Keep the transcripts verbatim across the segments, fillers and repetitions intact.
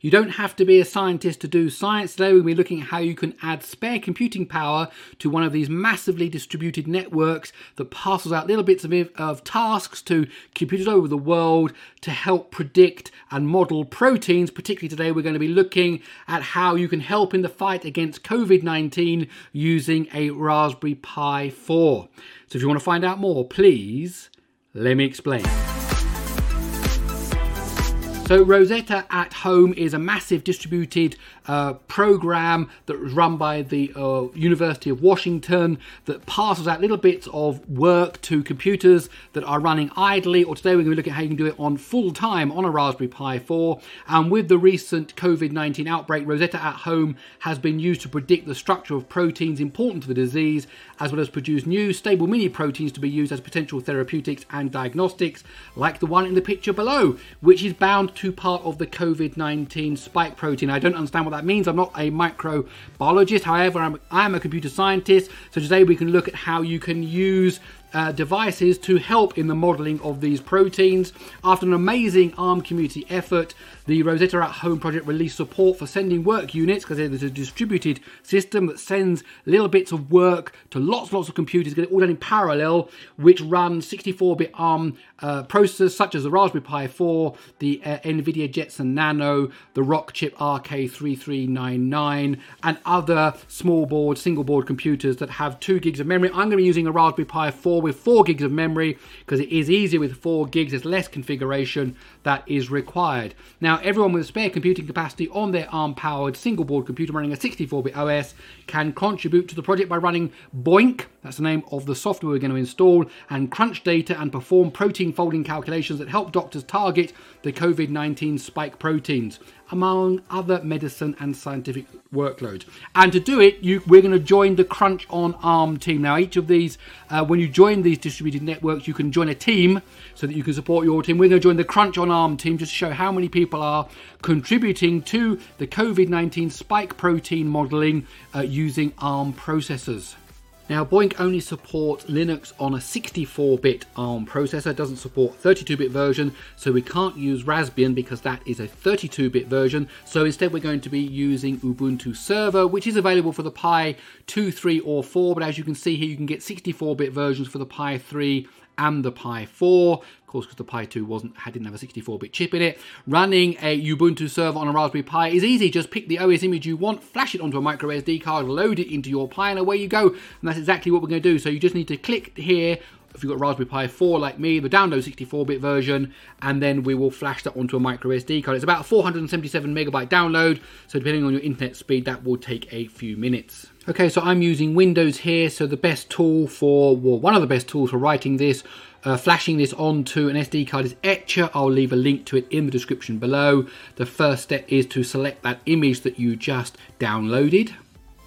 You don't have to be a scientist to do science. Today we'll be looking at how you can add spare computing power to one of these massively distributed networks that parcels out little bits of, of tasks to computers over the world to help predict and model proteins. Particularly today we're going to be looking at how you can help in the fight against COVID nineteen using a Raspberry Pi four. So if you want to find out more, please let me explain. So Rosetta at Home is a massive distributed uh, program that was run by the uh, University of Washington that parcels out little bits of work to computers that are running idly, or today we're going to look at how you can do it on full time on a Raspberry Pi four. And with the recent COVID nineteen outbreak, Rosetta at Home has been used to predict the structure of proteins important to the disease, as well as produce new stable mini proteins to be used as potential therapeutics and diagnostics, like the one in the picture below, which is bound to part of the COVID nineteen spike protein. I don't understand what that means. I'm not a microbiologist. However, I'm, I'm a computer scientist. So today we can look at how you can use Uh, devices to help in the modeling of these proteins. After an amazing ARM community effort, the Rosetta at Home project released support for sending work units, because it is a distributed system that sends little bits of work to lots and lots of computers, get it all done in parallel, which run sixty-four bit ARM uh, processors such as the Raspberry Pi four, the uh, NVIDIA Jetson Nano, the Rockchip R K three three nine nine, and other small board, single board computers that have two gigs of memory. I'm going to be using a Raspberry Pi four with four gigs of memory because it is easier with four gigs. There's less configuration that is required. Now, everyone with spare computing capacity on their ARM powered single board computer running a sixty-four bit O S can contribute to the project by running BOINC, that's the name of the software we're going to install, and crunch data and perform protein folding calculations that help doctors target the COVID nineteen spike proteins, among other medicine and scientific workloads. And to do it, you, we're going to join the Crunch on ARM team. Now, each of these, uh, when you join these distributed networks, you can join a team so that you can support your team. We're going to join the Crunch on ARM team just to show how many people are contributing to the COVID nineteen spike protein modeling uh, using ARM processors. Now, BOINC only supports Linux on a sixty-four bit ARM processor. It doesn't support thirty-two bit version, so we can't use Raspbian because that is a thirty-two bit version. So instead, we're going to be using Ubuntu Server, which is available for the Pi two, three, or four. But as you can see here, you can get sixty-four bit versions for the Pi three and the Pi four. Of course, because the Pi two wasn't, didn't have a sixty-four bit chip in it. Running a Ubuntu server on a Raspberry Pi is easy. Just pick the O S image you want, flash it onto a micro S D card, load it into your Pi, and away you go. And that's exactly what we're going to do. So you just need to click here, if you've got Raspberry Pi four like me, the download sixty-four bit version, and then we will flash that onto a micro S D card. It's about a four hundred seventy-seven megabyte download, so depending on your internet speed, that will take a few minutes. Okay, so I'm using Windows here, so the best tool for, well, one of the best tools for writing this, Uh, flashing this onto an S D card is Etcher. I'll leave a link to it in the description below. The first step is to select that image that you just downloaded.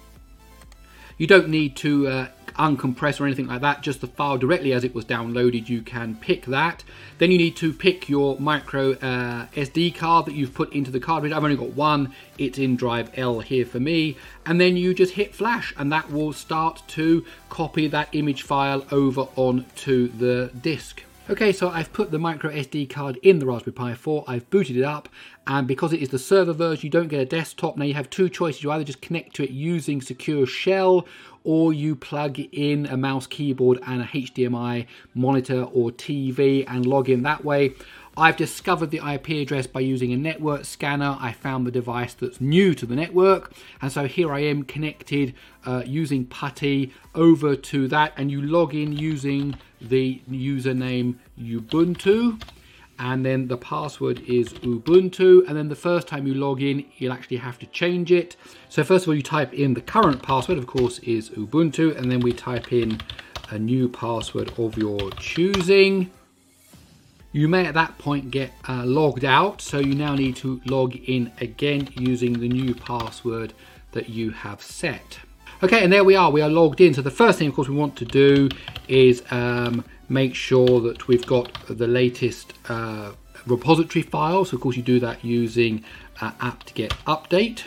You don't need to uh, uncompress or anything like that, just the file directly as it was downloaded, you can pick that. Then you need to pick your micro uh, S D card that you've put into the cartridge. I've only got one, it's in drive L here for me, and then you just hit flash and that will start to copy that image file over onto the disk. Okay, so I've put the micro S D card in the Raspberry Pi four, I've booted it up, and because it is the server version, you don't get a desktop. Now you have two choices. You either just connect to it using Secure Shell, or you plug in a mouse, keyboard, and a H D M I monitor or T V and log in that way. I've discovered the I P address by using a network scanner. I found the device that's new to the network, and so here I am connected uh, using PuTTY over to that, and you log in using the username Ubuntu, and then the password is Ubuntu, and then the first time you log in, you'll actually have to change it. So first of all, you type in the current password, of course, is Ubuntu, and then we type in a new password of your choosing. You may at that point get uh, logged out, so you now need to log in again using the new password that you have set. Okay, and there we are, we are logged in. So the first thing, of course, we want to do is um, make sure that we've got the latest uh, repository file. So of course you do that using uh, apt-get update.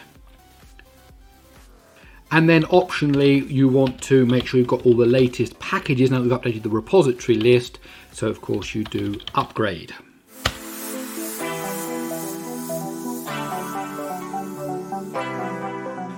And then optionally, you want to make sure you've got all the latest packages. Now we've updated the repository list, so of course you do upgrade.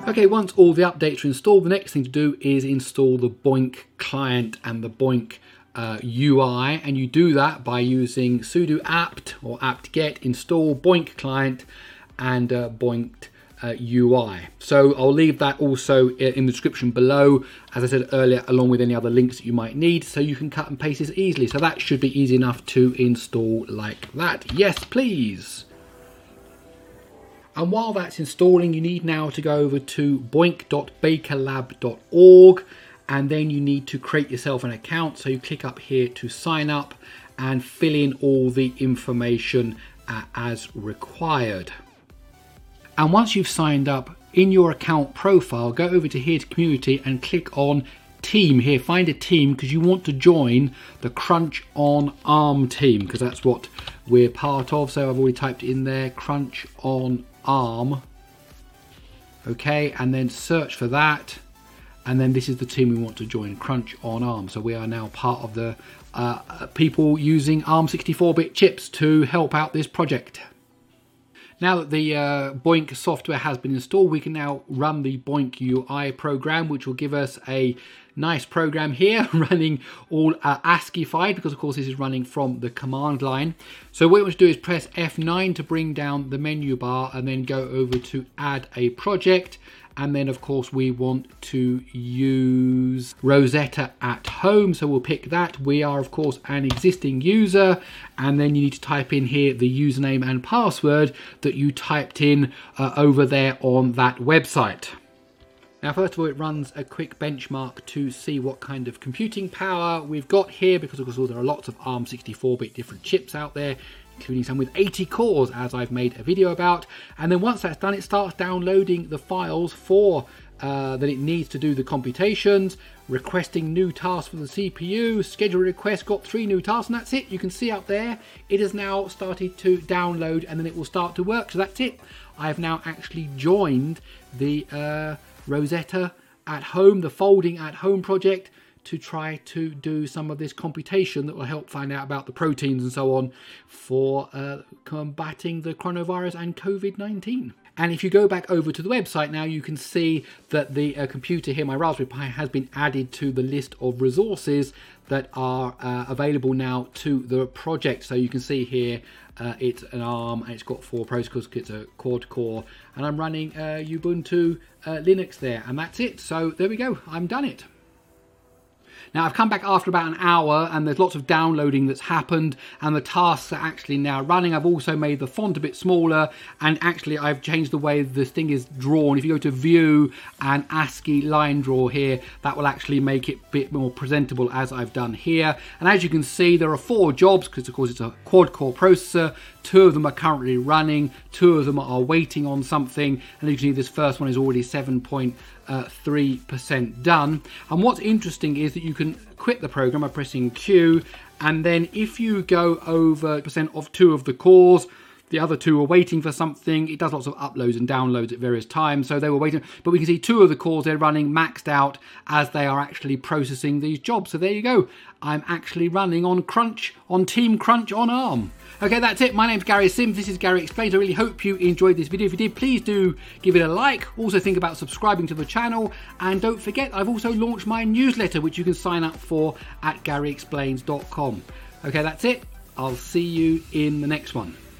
Okay, once all the updates are installed, the next thing to do is install the BOINC client and the BOINC uh, U I, and you do that by using sudo apt or apt-get install BOINC client and uh, BOINC uh, U I. So I'll leave that also in the description below, as I said earlier, along with any other links that you might need, so you can cut and paste this easily. So that should be easy enough to install like that. Yes, please. And while that's installing, you need now to go over to boinc dot baker lab dot org, and then you need to create yourself an account. So you click up here to sign up and fill in all the information uh, as required. And once you've signed up, in your account profile, go over to here to community and click on team here. Find a team because you want to join the Crunch on ARM team, because that's what we're part of. So I've already typed in there Crunch on ARM. Okay, and then search for that, and then this is the team we want to join, Crunch on ARM. So we are now part of the uh, people using ARM sixty-four bit chips to help out this project. Now that the uh, BOINC software has been installed, we can now run the BOINC U I program, which will give us a nice program here running all uh, ASCII-fied, because of course this is running from the command line. So what we want to do is press F nine to bring down the menu bar and then go over to add a project. And then of course we want to use Rosetta at home, so we'll pick that. We are of course an existing user, and then you need to type in here the username and password that you typed in uh, over there on that website. Now first of all, it runs a quick benchmark to see what kind of computing power we've got here, because of course there are lots of ARM sixty-four bit different chips out there, including some with eighty cores, as I've made a video about. And then once that's done, it starts downloading the files for uh, that it needs to do the computations, requesting new tasks for the C P U, schedule request, got three new tasks, and that's it. You can see up there, it has now started to download, and then it will start to work. So that's it. I've now actually joined the uh, Rosetta at home, the folding at home project, to try to do some of this computation that will help find out about the proteins and so on for uh, combating the coronavirus and COVID nineteen. And if you go back over to the website now, you can see that the uh, computer here, my Raspberry Pi, has been added to the list of resources that are uh, available now to the project. So you can see here uh, it's an ARM, and it's got four protocols, it's a quad core, and I'm running uh, Ubuntu uh, Linux there, and that's it. So there we go, I'm done it. Now I've come back after about an hour, and there's lots of downloading that's happened, and the tasks are actually now running. I've also made the font a bit smaller, and actually I've changed the way this thing is drawn. If you go to view and ASCII line draw here, that will actually make it a bit more presentable, as I've done here. And as you can see, there are four jobs, because of course it's a quad core processor. Two of them are currently running, two of them are waiting on something, and you can see this first one is already seven point three percent done. And what's interesting is that you can quit the program by pressing Q, and then if you go over percent of two of the cores, the other two are waiting for something. It does lots of uploads and downloads at various times, so they were waiting. But we can see two of the cores, they're running maxed out as they are actually processing these jobs. So there you go. I'm actually running on Crunch, on Team Crunch on ARM. Okay, that's it. My name's Gary Sims. This is Gary Explains. I really hope you enjoyed this video. If you did, please do give it a like. Also think about subscribing to the channel. And don't forget, I've also launched my newsletter, which you can sign up for at gary explains dot com. Okay, that's it. I'll see you in the next one.